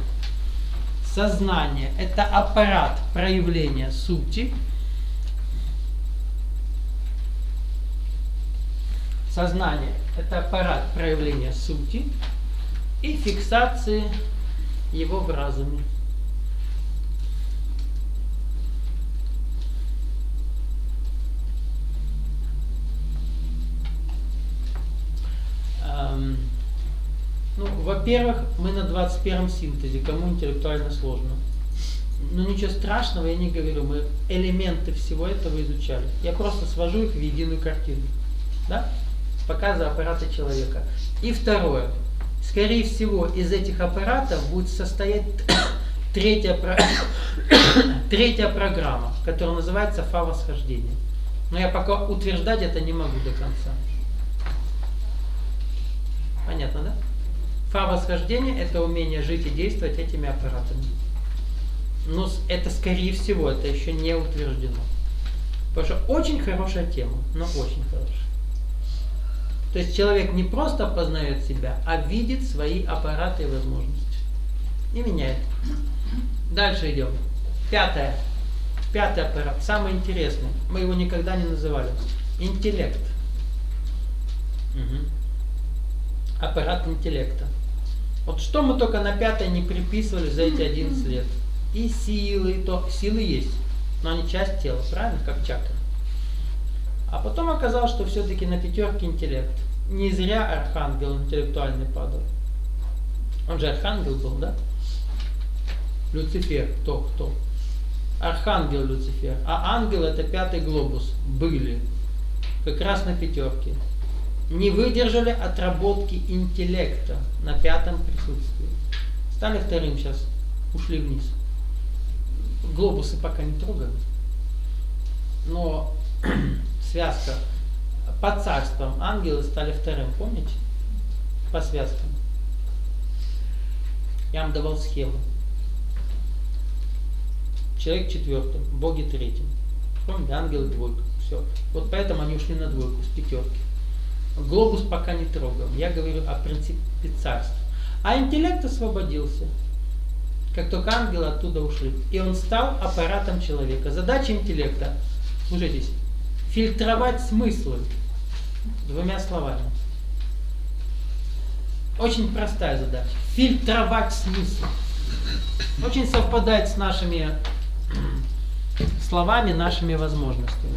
Сознание это аппарат проявления сути. Сознание это аппарат проявления сути и фиксации его в разуме. Ну, во-первых, мы на 21-м синтезе, кому интеллектуально сложно. Но ничего страшного я не говорю, мы элементы всего этого изучали. Я просто свожу их в единую картину. Да? Показываю аппараты человека. И второе. Скорее всего, из этих аппаратов будет состоять третья программа, которая называется фа-восхождение. Но я пока утверждать это не могу до конца. Понятно, да? Фа-восхождение – это умение жить и действовать этими аппаратами. Но это, скорее всего, это еще не утверждено. Потому что очень хорошая тема, но очень хорошая. То есть человек не просто познает себя, а видит свои аппараты и возможности. И меняет. Дальше идем. Пятое. Пятый аппарат, самый интересный. Мы его никогда не называли. Интеллект. Угу. Аппарат интеллекта. Вот что мы только на пятое не приписывали за эти 11 лет. И силы, и то. Силы есть, но они часть тела, правильно? Как чакра. А потом оказалось, что все-таки на пятерке интеллект. Не зря архангел интеллектуальный падал. Он же архангел был, да? Люцифер, кто? Архангел Люцифер. А ангел это пятый глобус. Были. Как раз на пятерке. Не выдержали отработки интеллекта на пятом присутствии. Стали вторым сейчас. Ушли вниз. Глобусы пока не трогаем. Но связка по царствам ангелы стали вторым. Помните? По связкам. Я вам давал схему. Человек четвертым, боги третьим. Помните, ангелы двойка. Все. Вот поэтому они ушли на двойку с пятерки. Глобус пока не трогаем. Я говорю о принципе царства. А интеллект освободился. Как только ангелы оттуда ушли. И он стал аппаратом человека. Задача интеллекта, слушайтесь, фильтровать смыслы. Двумя словами. Очень простая задача. Фильтровать смысл. Очень совпадает с нашими словами, нашими возможностями.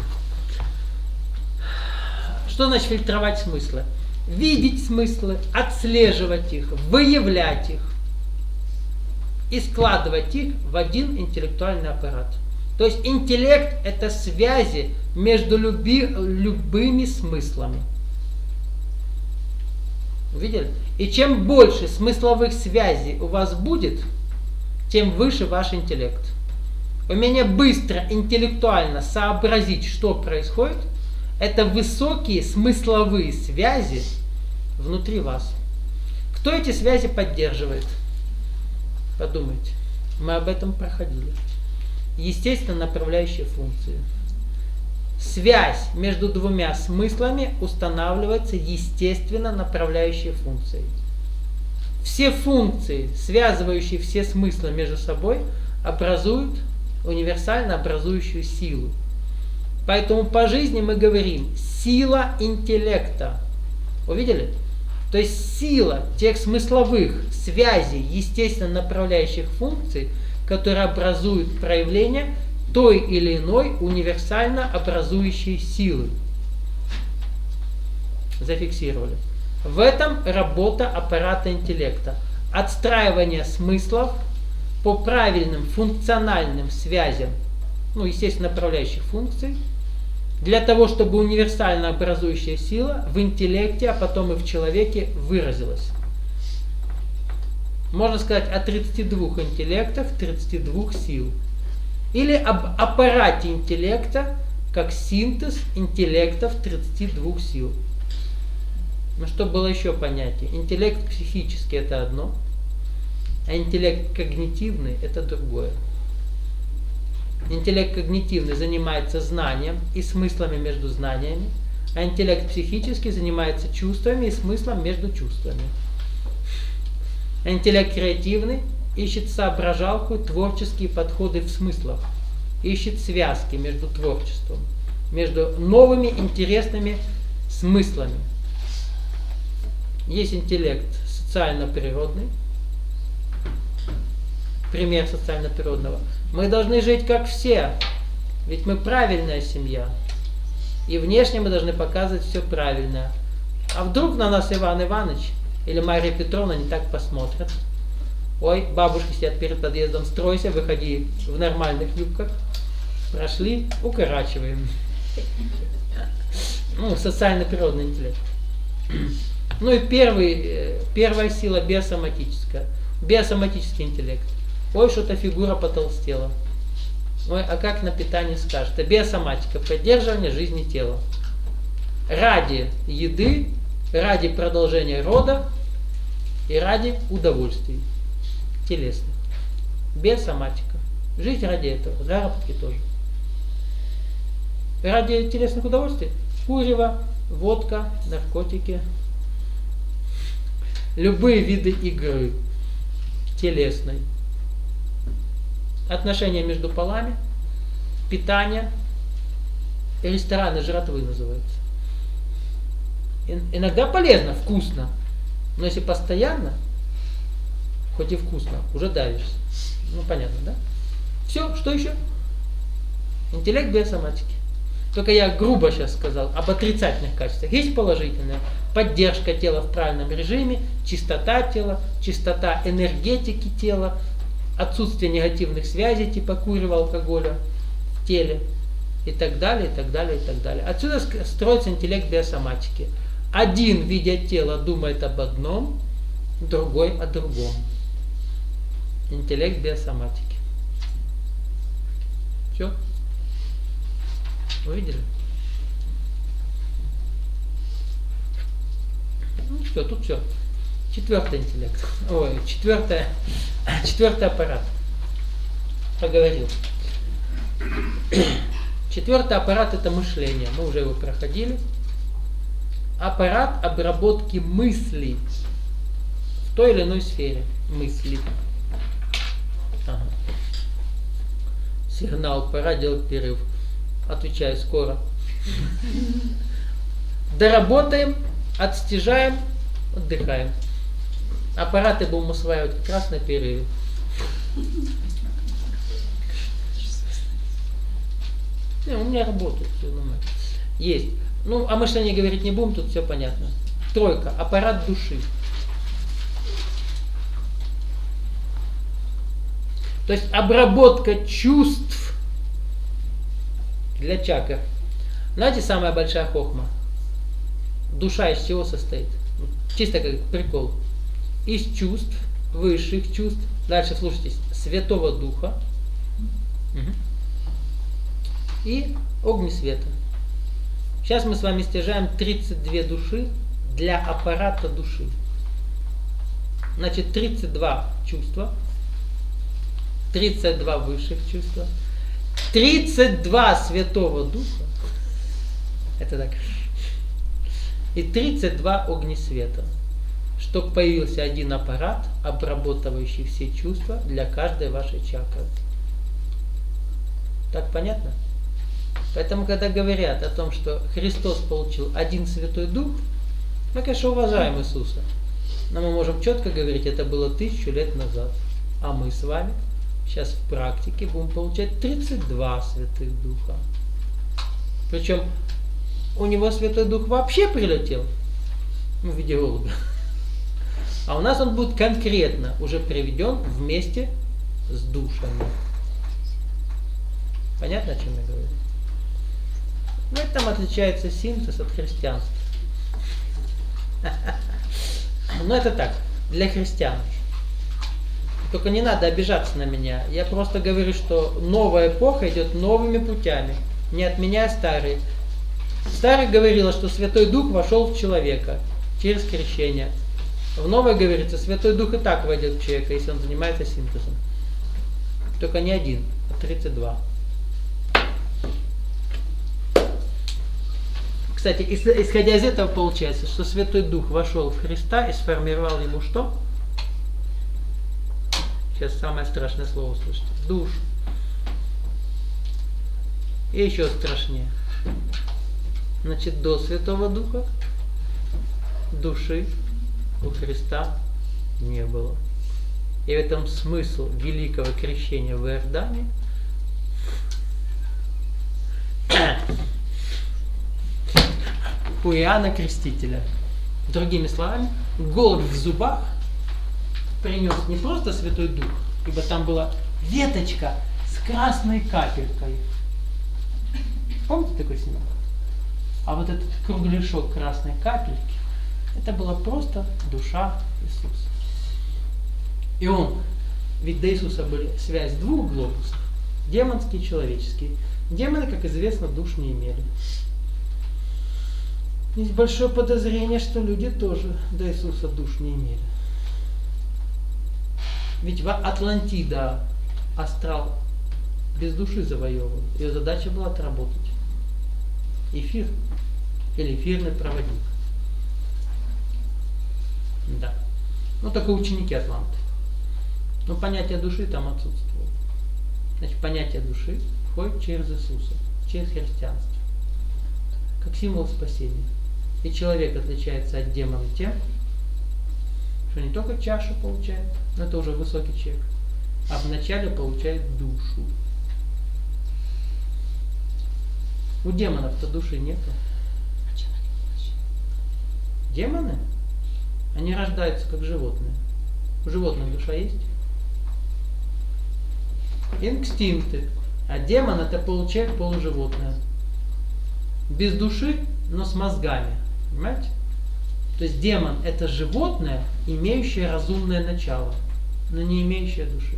Что значит фильтровать смыслы? Видеть смыслы, отслеживать их, выявлять их и складывать их в один интеллектуальный аппарат. То есть интеллект – это связи между любыми смыслами. Видели? И чем больше смысловых связей у вас будет, тем выше ваш интеллект. Умение быстро, интеллектуально сообразить, что происходит, это высокие смысловые связи внутри вас. Кто эти связи поддерживает? Подумайте. Мы об этом проходили. Естественно, направляющие функции. Связь между двумя смыслами устанавливается естественно направляющей функцией. Все функции, связывающие все смыслы между собой, образуют универсально образующую силу. Поэтому по жизни мы говорим сила интеллекта. Увидели? То есть сила тех смысловых связей, естественно направляющих функций, которые образуют проявление той или иной универсально образующей силы. Зафиксировали. В этом работа аппарата интеллекта. Отстраивание смыслов по правильным функциональным связям, естественно, направляющих функций, для того, чтобы универсально образующая сила в интеллекте, а потом и в человеке выразилась. Можно сказать о 32 интеллектах, 32 сил. Или об аппарате интеллекта, как синтез интеллектов 32 сил. Чтобы было еще понятие. Интеллект психический это одно, а интеллект когнитивный это другое. Интеллект когнитивный занимается знанием и смыслами между знаниями, а интеллект психический занимается чувствами и смыслом между чувствами. А интеллект креативный ищет соображалку и творческие подходы в смыслах, ищет связки между творчеством, между новыми интересными смыслами. Есть интеллект социально-природный, пример социально-природного. Мы должны жить как все, ведь мы правильная семья. И внешне мы должны показывать все правильное. А вдруг на нас Иван Иванович или Мария Петровна не так посмотрят? Ой, бабушки сидят перед подъездом, стройся, выходи в нормальных юбках. Прошли, укорачиваем. Социально-природный интеллект. И первая сила биосоматическая. Биосоматический интеллект. Ой, что-то фигура потолстела. Ой, а как на питание скажешь? Это биосоматика, поддерживание жизни тела. Ради еды, ради продолжения рода и ради удовольствий телесных. Биосоматика. Жить ради этого, заработки тоже. Ради телесных удовольствий курево, водка, наркотики, любые виды игры телесной. отношения между полами, питание, рестораны, жратвы называются. Иногда полезно, вкусно, но если постоянно, хоть и вкусно, уже давишься. Ну понятно, да? Все, что еще? Интеллект биосоматики. Только я грубо сейчас сказал об отрицательных качествах. Есть положительные. Поддержка тела в правильном режиме, чистота тела, чистота энергетики тела, отсутствие негативных связей типа курева, алкоголя в теле и так далее, и так далее, и так далее. Отсюда строится интеллект биосоматики. Один, видя тело, думает об одном, другой о другом. Интеллект биосоматики. Все? Увидели? Ну что, тут все. Четвертый интеллект. Ой, четвертый аппарат. Поговорил. Четвертый аппарат — это мышление. Мы уже его проходили. Аппарат обработки мыслей в той или иной сфере мысли. Ага. Сигнал, пора делать перерыв. Отвечаю скоро. Доработаем, отстежаем, отдыхаем. Аппараты будем усваивать как раз на перерыве. Не, у меня работает все нормально. Есть. Ну, о мышлении говорить не будем, тут все понятно. Тройка. Аппарат души. То есть обработка чувств для чакр. Знаете, самая большая хохма? Душа из чего состоит? Чисто как прикол. Из чувств, высших чувств. Дальше слушайтесь. Святого Духа. И огни света. Сейчас мы с вами стяжаем 32 души для аппарата души. Значит, 32 чувства, 32 высших чувства, 32 Святого Духа, это так, и 32 огни света, чтобы появился один аппарат, обрабатывающий все чувства для каждой вашей чакры. Так понятно? Поэтому, когда говорят о том, что Христос получил один Святой Дух, мы, конечно, уважаем Иисуса. Но мы можем четко говорить, это было 1000 лет назад. А мы с вами сейчас в практике будем получать 32 Святых Духа. Причем у него Святой Дух вообще прилетел в виде голубя. А у нас он будет конкретно уже приведен вместе с душами. Понятно, о чем я говорю? Ну, это там отличается синтез от христианства. Но это так, для христиан. Только не надо обижаться на меня. Я просто говорю, что новая эпоха идет новыми путями, не отменяя старые. Старый говорило, что Святой Дух вошел в человека через крещение. В новой говорится, Святой Дух и так войдет в человека, если он занимается синтезом. Только не один, а 32. Кстати, исходя из этого получается, что Святой Дух вошел в Христа и сформировал ему что? Сейчас самое страшное слово услышите. Душу. И еще страшнее. Значит, до Святого Духа души у Христа не было. И в этом смысл великого крещения в Иордане. У Иоанна Крестителя. Другими словами, голубь в зубах принес не просто Святой Дух, ибо там была веточка с красной капелькой. Помните такой снимок? А вот этот кругляшок красной капельки, это была просто душа Иисуса. И он, ведь до Иисуса были связь двух глобусов, демонский и человеческий. Демоны, как известно, душ не имели. Есть большое подозрение, что люди тоже до Иисуса душ не имели. Ведь Атлантида астрал без души завоевывал. Ее задача была отработать эфир или эфирный проводник. Да. Ну, только ученики Атланты. Но понятие души там отсутствовало. Значит, понятие души входит через Иисуса, через христианство, как символ спасения. И человек отличается от демона тем, что не только чашу получает, но это уже высокий человек, а вначале получает душу. У демонов-то души нету. Демоны? Они рождаются как животные. У животных душа есть? Инстинкты. А демон это получает полуживотное. Без души, но с мозгами. Понимаете? То есть демон это животное, имеющее разумное начало, но не имеющее души.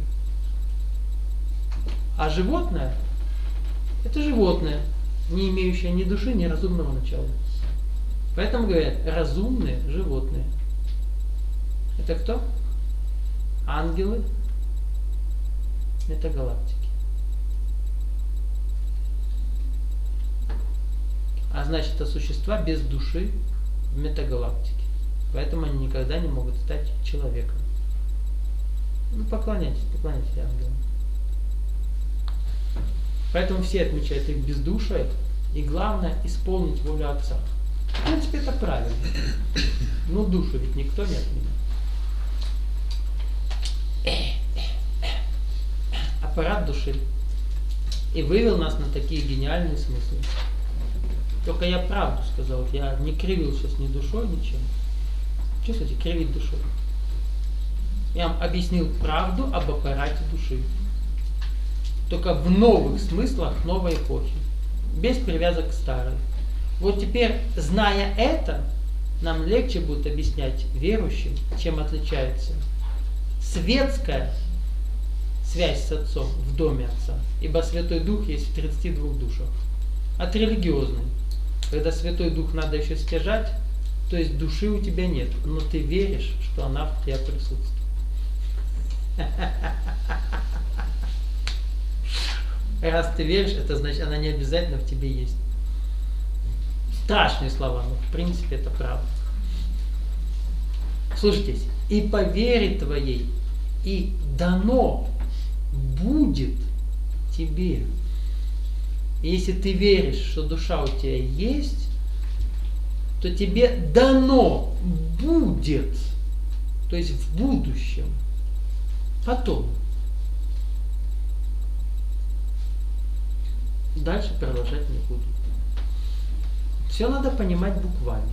А животное это животное, не имеющее ни души, ни разумного начала. Поэтому говорят, разумные животные. Это кто? Ангелы метагалактики. А значит, это существа без души в метагалактике. Поэтому они никогда не могут стать человеком. Ну, поклоняйтесь ангелам. Поэтому все отмечают их бездушие. И главное, исполнить волю Отца. В принципе, это правильно. Но душу ведь никто не отменял. Аппарат души. И вывел нас на такие гениальные смыслы. Только я правду сказал, я не кривил сейчас ни душой, ничем. Чувствуете, кривить душой. Я вам объяснил правду об аппарате души. Только в новых смыслах новой эпохи. Без привязок к старой. Вот теперь, зная это, нам легче будет объяснять верующим, чем отличается светская связь с Отцом в доме Отца, ибо Святой Дух есть в 32 душах, от религиозной, когда Святой Дух надо еще стяжать, то есть души у тебя нет, но ты веришь, что она в тебе присутствует. Раз ты веришь, это значит, она не обязательно в тебе есть. Страшные слова, но в принципе это правда. Слушайтесь, и по вере твоей и дано будет тебе. И если ты веришь, что душа у тебя есть, то тебе дано будет, то есть в будущем, потом. Дальше продолжать не буду. Все надо понимать буквально.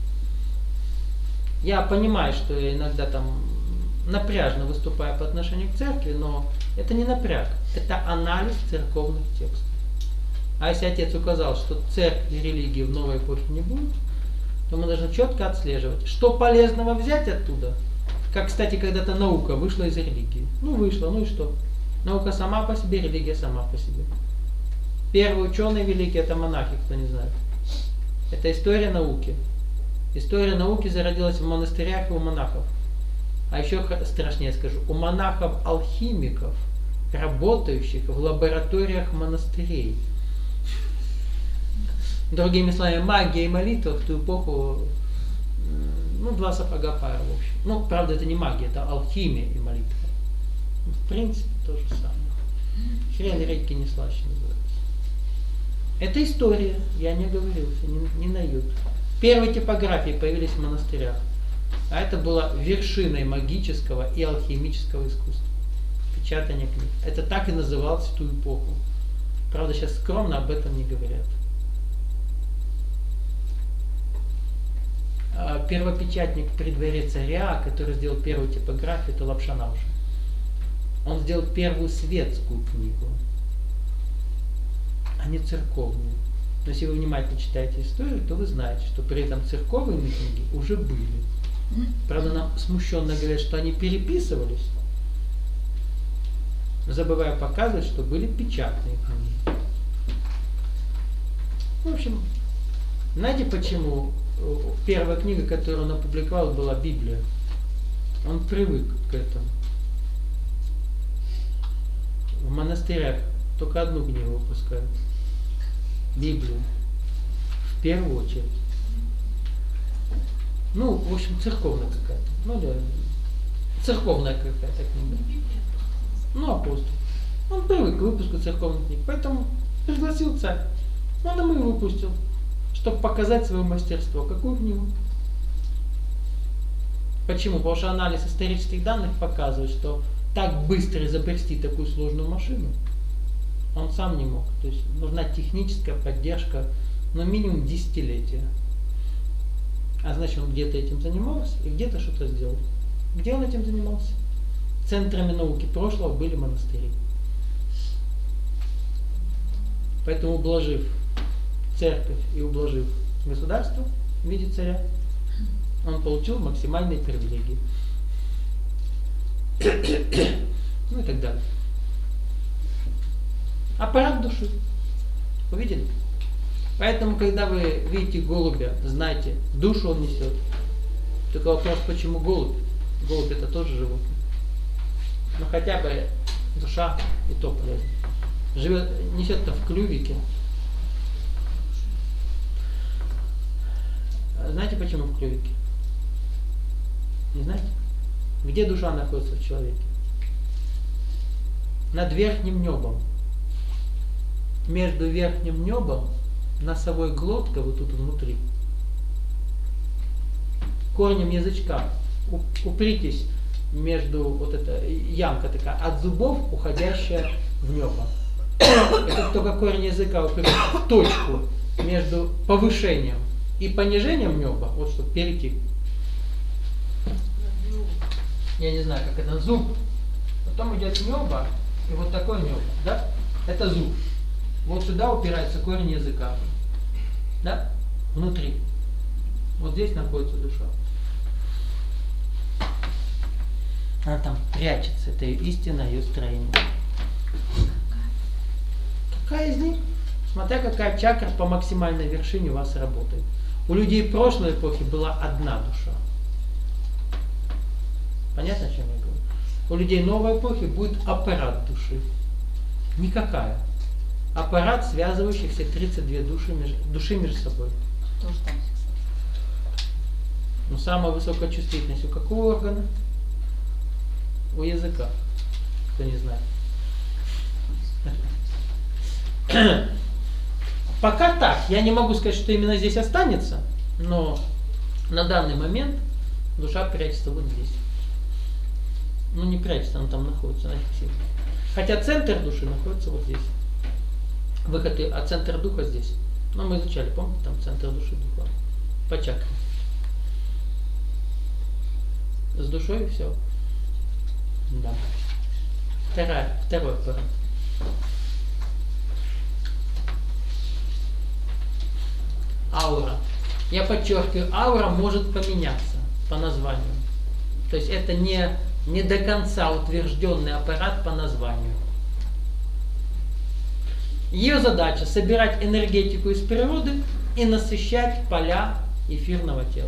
Я понимаю, что я иногда там напряжно выступаю по отношению к церкви, но это не напряг, это анализ церковных текстов. А если Отец указал, что церкви и религии в новой эпохе не будет, то мы должны четко отслеживать, что полезного взять оттуда. Как, кстати, когда-то наука вышла из религии. Ну, вышла, ну и что? Наука сама по себе, религия сама по себе. Первые ученые великие это монахи, кто не знает. Это история науки. История науки зародилась в монастырях и у монахов. А еще страшнее скажу, у монахов-алхимиков, работающих в лабораториях монастырей. Другими словами, магия и молитва в ту эпоху, два сапога пара, в общем. Ну, правда, это не магия, это алхимия и молитва. В принципе, то же самое. Хрен редьки не слаще называется. Это история, я не оговорился, не нают. Первые типографии появились в монастырях. А это было вершиной магического и алхимического искусства. Печатание книг. Это так и называлось в ту эпоху. Правда, сейчас скромно об этом не говорят. Первопечатник при дворе царя, который сделал первую типографию, это Лапшанауш. Он сделал первую светскую книгу, а не церковную. Но если вы внимательно читаете историю, то вы знаете, что при этом церковные книги уже были. Правда, нам смущенно говорят, что они переписывались, забывая показывать, что были печатные книги. В общем, знаете, почему первая книга, которую он опубликовал, была Библия? Он привык к этому. В монастырях только одну книгу выпускают. Библию. В первую очередь. В общем, церковная какая-то. Да, церковная какая-то книга. Апостол. Он привык к выпуску церковных книг, поэтому пригласил царь. Он ему и выпустил, чтобы показать свое мастерство. Какую книгу? Почему? Потому что анализ исторических данных показывает, что так быстро изобрести такую сложную машину он сам не мог. То есть нужна техническая поддержка, но минимум десятилетия. А значит, он где-то этим занимался и где-то что-то сделал. Где он этим занимался? Центрами науки прошлого были монастыри. Поэтому, ублажив церковь и ублажив государство в виде царя, он получил максимальные привилегии. Ну и так далее. Аппарат души. Увидели? Поэтому, когда вы видите голубя, знайте, душу он несет. Только вопрос, почему голубь? Голубь это тоже животное. Но хотя бы душа и то полезно. Живет, несет-то в клювике. Знаете, почему в клювике? Не знаете? Где душа находится в человеке? Над верхним небом. Между верхним небом, носовой глоткой, вот тут внутри. Корнем язычка. Упритесь между, вот эта ямка такая, от зубов, уходящая в небо. Это только корень языка упритесь в точку между повышением и понижением неба, вот чтобы перейти. Я не знаю, как это, зуб. Потом идет небо, и вот такое небо, да? Это зуб. Вот сюда упирается корень языка. Да? Внутри. Вот здесь находится душа. Она там прячется, это ее истина, ее строение. Какая из них? Смотря какая чакра по максимальной вершине у вас работает. У людей прошлой эпохи была одна душа. Понятно, о чем я говорю? У людей новой эпохи будет аппарат души. Никакая. Аппарат, связывающий все 32 души между собой. Тоже там фиксация. Но самая высокая чувствительность у какого органа? У языка. Кто не знает. Пока так. Я не могу сказать, что именно здесь останется, но на данный момент душа прячется вот здесь. Ну не прячется, она там находится, она фиксируется. Хотя центр души находится вот здесь. Выход, а центр духа здесь. Но мы изучали, помните, там центр души духа. По чакрам. С душой все. Да. Второй аппарат. Аура. Я подчеркиваю, аура может поменяться по названию. То есть это не до конца утвержденный аппарат по названию. Ее задача собирать энергетику из природы и насыщать поля эфирного тела.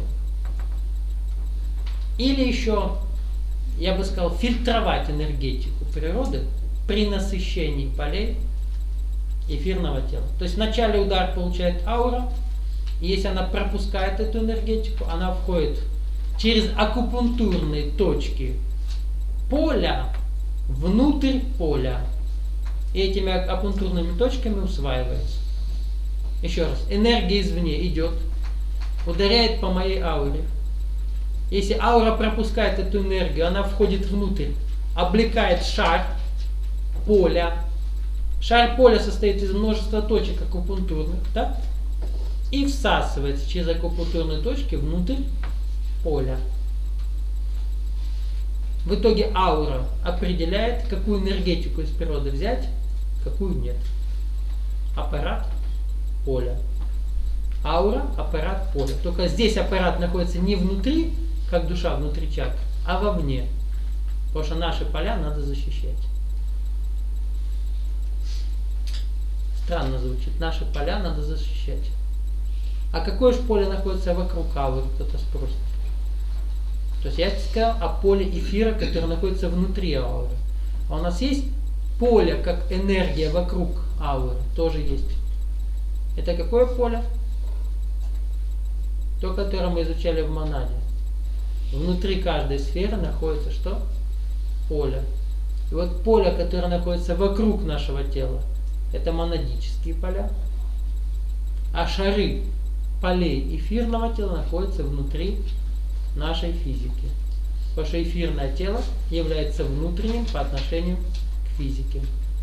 Или еще, я бы сказал, фильтровать энергетику природы при насыщении полей эфирного тела. То есть вначале удар получает аура, и если она пропускает эту энергетику, она входит через акупунктурные точки поля внутрь поля. И этими акупунктурными точками усваивается. Еще раз, энергия извне идет, ударяет по моей ауре. Если аура пропускает эту энергию, она входит внутрь, облекает шар поля. Шар поля состоит из множества точек акупунктурных, да? И всасывается через акупунктурные точки внутрь поля. В итоге аура определяет, какую энергетику из природы взять, какую нет. Аппарат поля. Аура, аппарат поля. Только здесь аппарат находится не внутри, как душа внутри чакры, а вовне. Потому что наши поля надо защищать. Странно звучит. Наши поля надо защищать. А какое же поле находится вокруг ауры, кто-то спросит. То есть я сказал о поле эфира, которое находится внутри ауры. А у нас есть поле, как энергия вокруг ауры, тоже есть. Это какое поле? То, которое мы изучали в монаде. Внутри каждой сферы находится что? Поле. И вот поле, которое находится вокруг нашего тела, это монадические поля. А шары полей эфирного тела находятся внутри нашей физики. Потому что эфирное тело является внутренним по отношению к физике.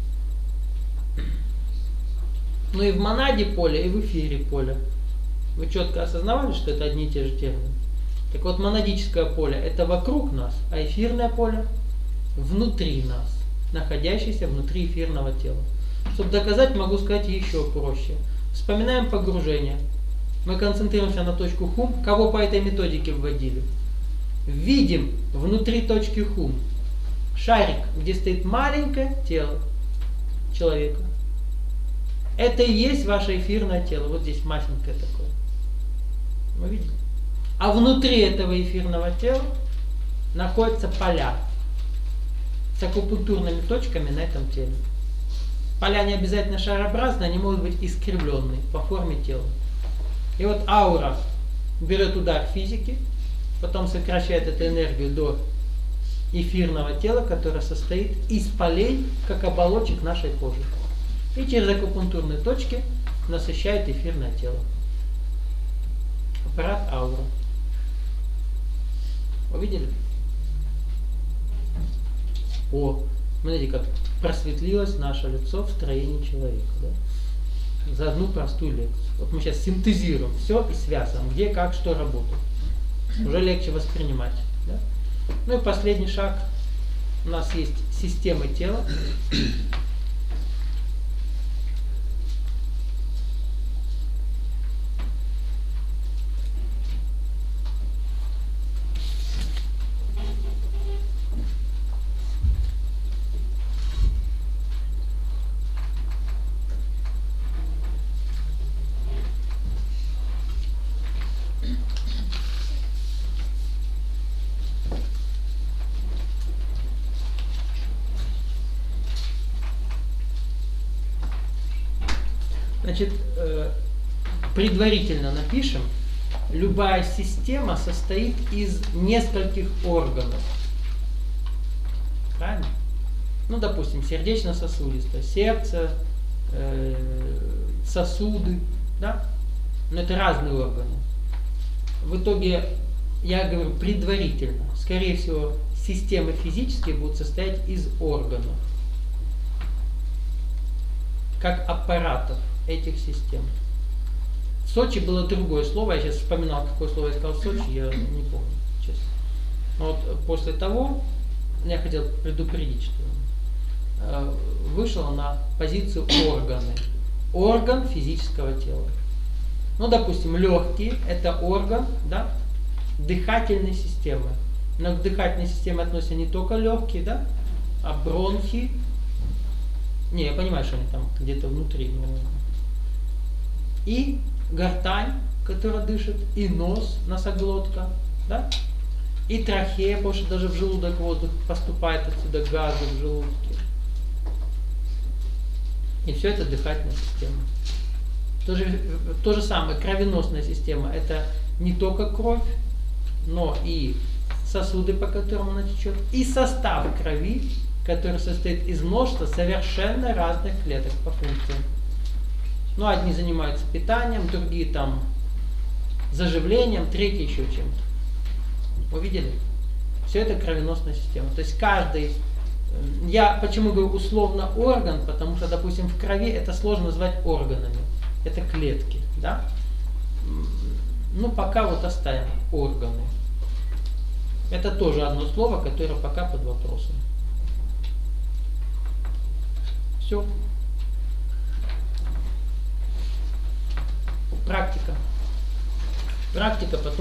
Ну и в монаде поле, и в эфире поле. Вы четко осознавали, что это одни и те же термины? Так вот, монадическое поле это вокруг нас, а эфирное поле внутри нас, находящееся внутри эфирного тела. Чтобы доказать, могу сказать еще проще. Вспоминаем погружение. Мы концентрируемся на точку хум. Кого по этой методике вводили? Видим внутри точки хум шарик, где стоит маленькое тело человека. Это и есть ваше эфирное тело. Вот здесь масенькое такое. Вы видите? А внутри этого эфирного тела находятся поля с акупунктурными точками на этом теле. Поля не обязательно шарообразные, они могут быть искривленные по форме тела. И вот аура берет удар физики, потом сокращает эту энергию до эфирного тела, которое состоит из полей, как оболочек нашей кожи. И через акупунктурные точки насыщает эфирное тело. Аппарат аура. Увидели? О, смотрите, как просветлилось наше лицо в строении человека. Да? За одну простую лекцию. Вот мы сейчас синтезируем все и связываем, где, как, что работает. Уже легче воспринимать. Да? Ну и последний шаг. У нас есть системы тела. Значит, предварительно напишем, любая система состоит из нескольких органов. Правильно? Ну, допустим, сердечно-сосудистое, сердце, сосуды, да? Но это разные органы. В итоге, я говорю предварительно, скорее всего, системы физические будут состоять из органов, как аппаратов этих систем. В Сочи было другое слово, я сейчас вспоминал, какое слово я сказал в Сочи, я не помню, честно. Но вот после того, я хотел предупредить, что вышел на позицию органы. Орган физического тела. Ну, допустим, легкие – это орган, да, дыхательной системы. Но к дыхательной системе относятся не только легкие, да, а бронхи. Не, я понимаю, что они там где-то внутри. Но... И гортань, которая дышит, и нос, носоглотка, да? И трахея, потому что даже в желудок воздух поступает отсюда, газы в желудке. И все это дыхательная система. То же самое, кровеносная система. Это не только кровь, но и сосуды, по которым она течет, и состав крови, который состоит из множества совершенно разных клеток по функциям. Ну, одни занимаются питанием, другие там заживлением, третьи еще чем-то. Вы видели? Все это кровеносная система. То есть каждый... Я почему говорю условно орган, потому что, допустим, в крови это сложно назвать органами. Это клетки, да? Ну, пока вот оставим органы. Это тоже одно слово, которое пока под вопросом. Все. Практика. Практика, потом